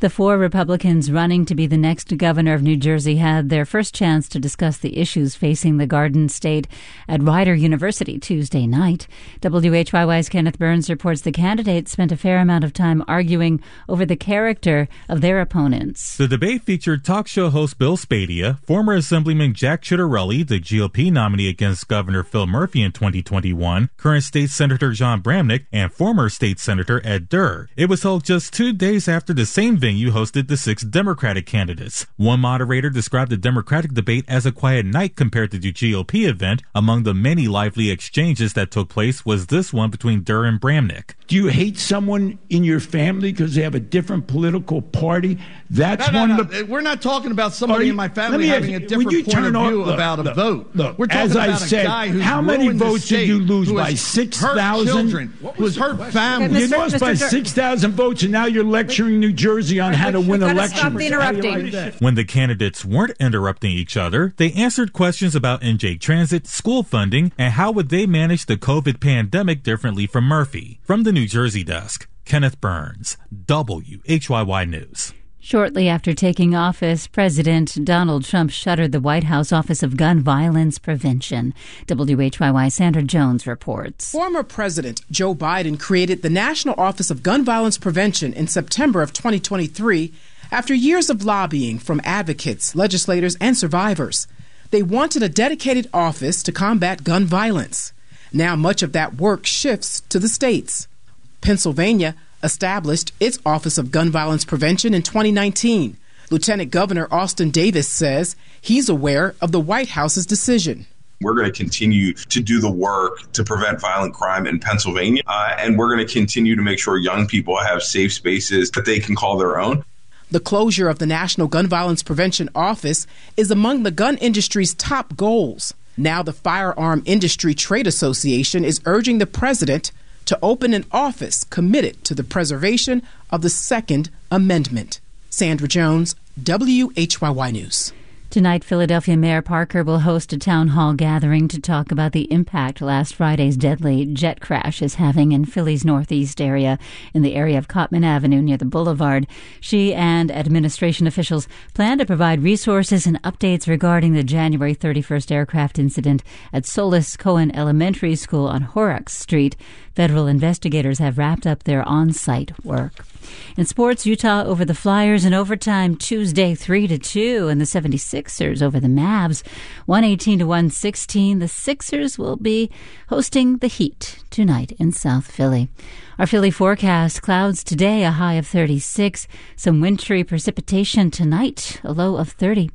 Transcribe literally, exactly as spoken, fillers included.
The four Republicans running to be the next governor of New Jersey had their first chance to discuss the issues facing the Garden State at Rider University Tuesday night. W H Y Y's Kenneth Burns reports the candidates spent a fair amount of time arguing over the character of their opponents. The debate featured talk show host Bill Spadea, former Assemblyman Jack Ciattarelli, the G O P nominee against Governor Phil Murphy in twenty twenty-one, current State Senator John Bramnick, and former State Senator Ed Durr. It was held just two days after the same venue hosted the six Democratic candidates. One moderator described the Democratic debate as a quiet night compared to the G O P event. Among the many lively exchanges that took place was this one between Durr and Bramnick. Do you hate someone in your family because they have a different political party? That's no, no, one no. of the... We're not talking about somebody you, in my family having a different point of off, view look, about a look, vote. Look, We're talking as about I said, a guy who's how many ruined votes did you lose? By six thousand? Children, who's hurt families. You lost by six thousand votes, and now you're lecturing New Jersey on how to win elections. Stop the interrupting. Like when the candidates weren't interrupting each other, they answered questions about N J Transit, school funding, and how would they manage the COVID pandemic differently from Murphy. From the New Jersey desk, Kenneth Burns, W H Y Y News. Shortly after taking office, President Donald Trump shuttered the White House Office of Gun Violence Prevention. W H Y Y Sandra Jones reports. Former President Joe Biden created the National Office of Gun Violence Prevention in September of twenty twenty-three after years of lobbying from advocates, legislators, and survivors. They wanted a dedicated office to combat gun violence. Now much of that work shifts to the states. Pennsylvania established its Office of Gun Violence Prevention in twenty nineteen. Lieutenant Governor Austin Davis says he's aware of the White House's decision. We're going to continue to do the work to prevent violent crime in Pennsylvania, uh, and we're going to continue to make sure young people have safe spaces that they can call their own. The closure of the National Gun Violence Prevention Office is among the gun industry's top goals. Now the Firearm Industry Trade Association is urging the president to open an office committed to the preservation of the Second Amendment. Sandra Jones, W H Y Y News. Tonight, Philadelphia Mayor Parker will host a town hall gathering to talk about the impact last Friday's deadly jet crash is having in Philly's northeast area, in the area of Cotman Avenue near the Boulevard. She and administration officials plan to provide resources and updates regarding the January thirty-first aircraft incident at Solis Cohen Elementary School on Horrocks Street. Federal investigators have wrapped up their on-site work. In sports, Utah over the Flyers in overtime Tuesday three to two, and the seventy-sixers over the Mavs one eighteen to one sixteen. The Sixers will be hosting the Heat tonight in South Philly. Our Philly forecast: clouds today, a high of thirty-six. Some wintry precipitation tonight, a low of thirty.